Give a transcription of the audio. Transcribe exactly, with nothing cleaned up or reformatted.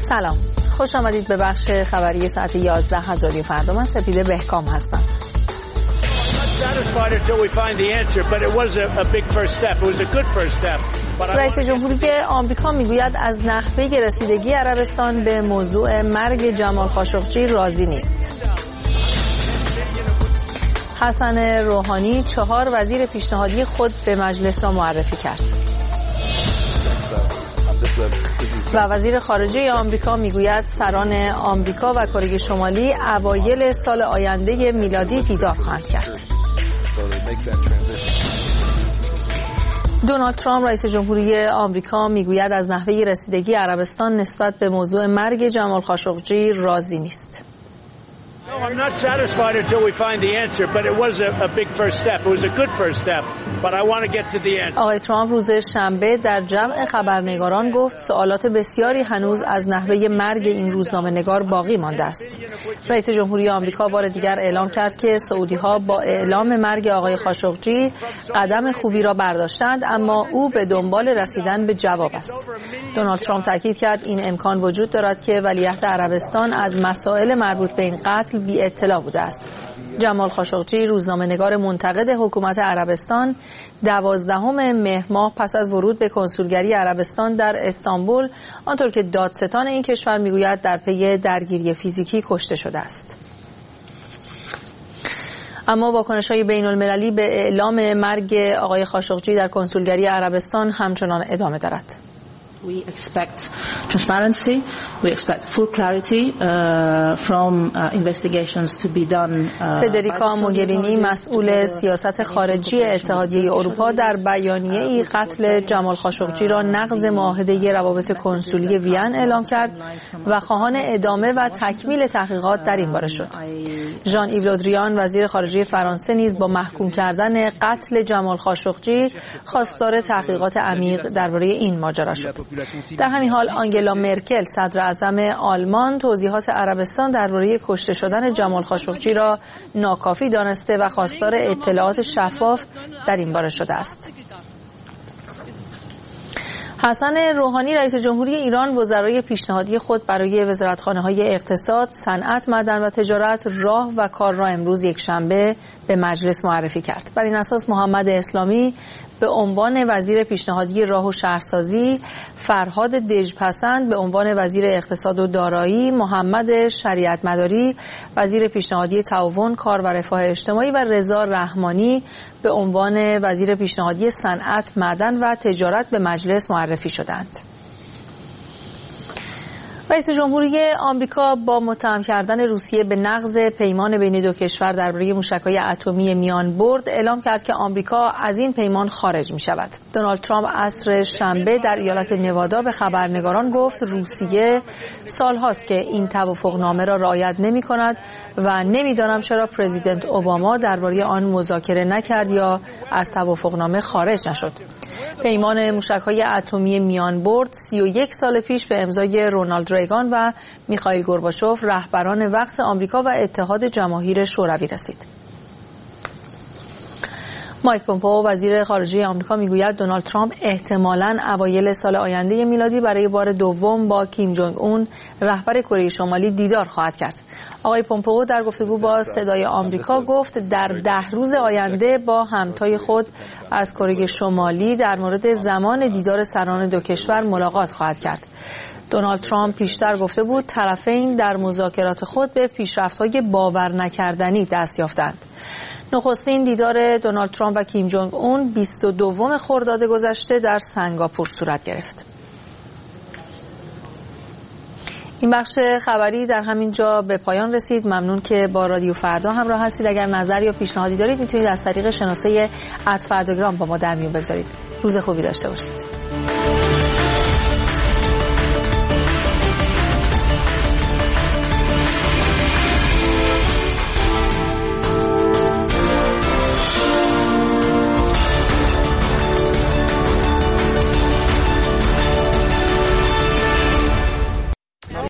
سلام، خوش آمدید به بخش خبری ساعت یازده هزاری فردا. من سپیده بهکام هستم. رئیس جمهوری آمریکا میگوید از نحوه رسیدگی عربستان به موضوع مرگ جمال خاشقجی راضی نیست. حسن روحانی چهار وزیر پیشنهادی خود به مجلس را معرفی کرد. و وزیر خارجه آمریکا میگوید سران آمریکا و کره شمالی اوایل سال آینده میلادی دیدار خواهند کرد. دونالد ترامپ رئیس جمهوری آمریکا میگوید از نحوه رسیدگی عربستان نسبت به موضوع مرگ جمال خاشقجی راضی نیست. I'm not satisfied until we find the answer, but it was a, a big first step. It was a good first step, but I want to get to the answer. آقای ترامپ روز شنبه در جمع خبرنگاران گفت سوالات بسیاری هنوز از نحوه مرگ این روزنامه‌نگار باقی مانده است. رئیس جمهوری آمریکا بار دیگر اعلام کرد که سعودی‌ها با اعلام مرگ آقای خاشقجی قدم خوبی را برداشتند، اما او به دنبال رسیدن به جواب است. دونالد ترامپ تاکید کرد این امکان وجود دارد که ولیعهد عربستان از مسائل مربوط به این قتل بی اطلاع بوده است. جمال خاشقجی روزنامه‌نگار منتقد حکومت عربستان دوازدهم مهر ماه پس از ورود به کنسولگری عربستان در استانبول، آنطور که دادستان این کشور میگوید در پی درگیری فیزیکی کشته شده است. اما واکنش‌های بین‌المللی به اعلام مرگ آقای خاشقجی در کنسولگری عربستان همچنان ادامه دارد. We expect transparency. We expect full clarity uh, from uh, investigations to be done. فدریکا موگرینی مسئول سیاست خارجی اتحادیه اروپا در بیانیه‌ای قتل جمال خاشقجی را نقض معاهده روابط کنسولی وین اعلام کرد و خواهان ادامه و تکمیل تحقیقات در این باره شد. ژان ایو لودریان وزیر خارجه فرانسه نیز با محکوم کردن قتل جمال خاشقجی خواستار تحقیقات عمیق درباره این ماجرا شد. در همین حال آنگلا مرکل صدر اعظم آلمان توضیحات عربستان درباره کشته شدن جمال خاشقجی را ناکافی دانسته و خواستار اطلاعات شفاف در این باره شده است. حسن روحانی رئیس جمهوری ایران وزرای پیشنهادی خود برای وزارتخانه‌های اقتصاد، صنعت، معدن و تجارت، راه و کار را امروز یکشنبه به مجلس معرفی کرد. بر این اساس محمد اسلامی به عنوان وزیر پیشنهادی راه و شهرسازی، فرهاد دژپسند به عنوان وزیر اقتصاد و دارایی، محمد شریعت مداری وزیر پیشنهادی تعاون، کار و رفاه اجتماعی و رضا رحمانی به عنوان وزیر پیشنهادی صنعت، معدن و تجارت به مجلس معرفی شدند. رئیس جمهوری آمریکا با متهم کردن روسیه به نقض پیمان بین دو کشور درباره موشک‌های اتمی میان برد اعلام کرد که آمریکا از این پیمان خارج می‌شود. دونالد ترامپ عصر شنبه در ایالت نوادا به خبرنگاران گفت روسیه سال‌هاست که این توافقنامه را رعایت نمی‌کند و نمی‌دانم چرا پرزیدنت اوباما درباره آن مذاکره نکرد یا از توافقنامه خارج نشد. پیمان موشک‌های اتمی میان برد سی و یک سال پیش به امضای رونالد ریگان و میخائیل گورباچوف رهبران وقت آمریکا و اتحاد جماهیر شوروی رسید. مایک پومپئو وزیر خارجه آمریکا میگوید دونالد ترامپ احتمالاً اوایل سال آینده میلادی برای بار دوم با کیم جونگ اون رهبر کره شمالی دیدار خواهد کرد. آقای پومپئو در گفتگو با صدای آمریکا گفت در ده روز آینده با همتای خود از کره شمالی در مورد زمان دیدار سران دو کشور ملاقات خواهد کرد. دونالد ترامپ پیشتر گفته بود طرفین در مذاکرات خود به پیشرفت‌های باور نکردنی دست یافتند. نخستین دیدار دونالد ترامپ و کیم جونگ اون بیست و دوم خرداد گذشته در سنگاپور صورت گرفت. این بخش خبری در همین جا به پایان رسید. ممنون که با رادیو فردا همراه هستید. اگر نظر یا پیشنهادی دارید میتونید از طریق شناسه ات فرداگرام با ما در میون بگذارید. روز خوبی داشته باشید.